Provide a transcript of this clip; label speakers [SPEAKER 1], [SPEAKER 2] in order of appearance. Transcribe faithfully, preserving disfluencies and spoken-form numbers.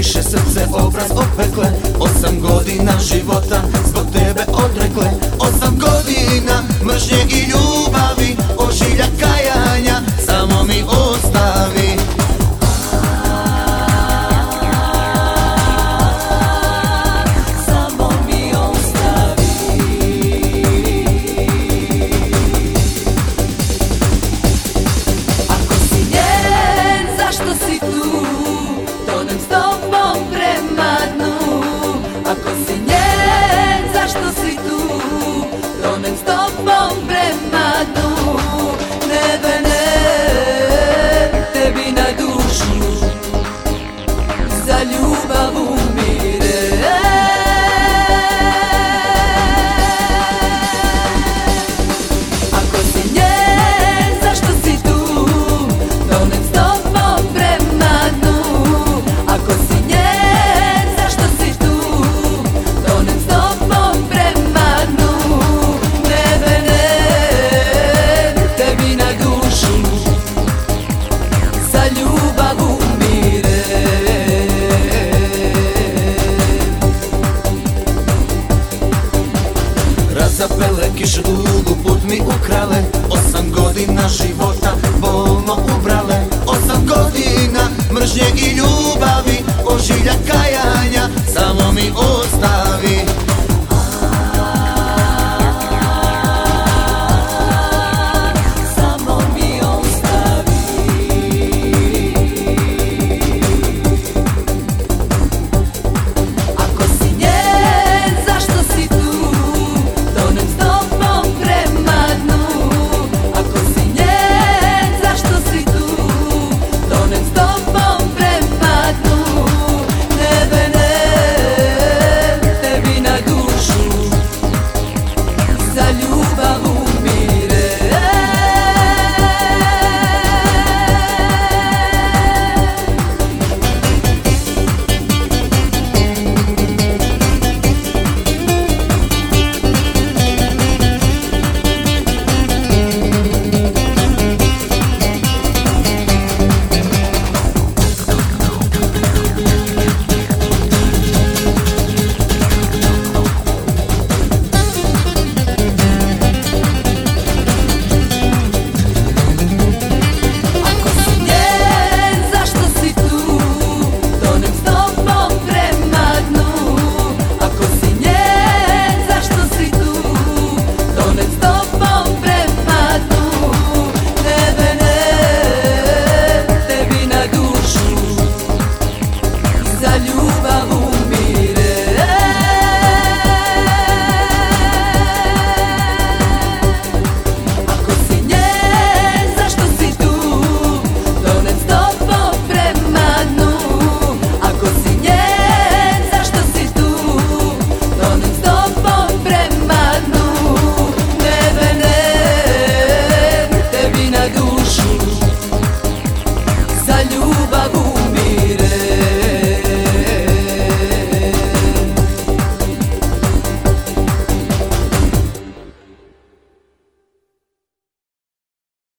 [SPEAKER 1] Duše, srce, obraz opekle. Osam godina života zbog tebe odrekle. Osam godina mržnje i ljubavi, ožilja kajanja samo mi ostavi. Samo mi ostavi. Ako si njen, zašto si tu? Tonem s tobom prema dnu. Ako si njen, zašto si tu? Tonem s tobom prema dnu. Ne venem tebi na dušu, za ljubav umire. Ako si njen, zašto si tu? Tonem s tobom prema dnu. Ako si njen, zašto si tu? Tonem s tobom prema dnu. Ne venem tebi na dušu, za ljubav umire. Razapele kiše dugu, put mi ukrale. Osam godina života bolno ubrale. Osam godina mržnje i ljubavi, ožilja kajanja samo mi ostavi.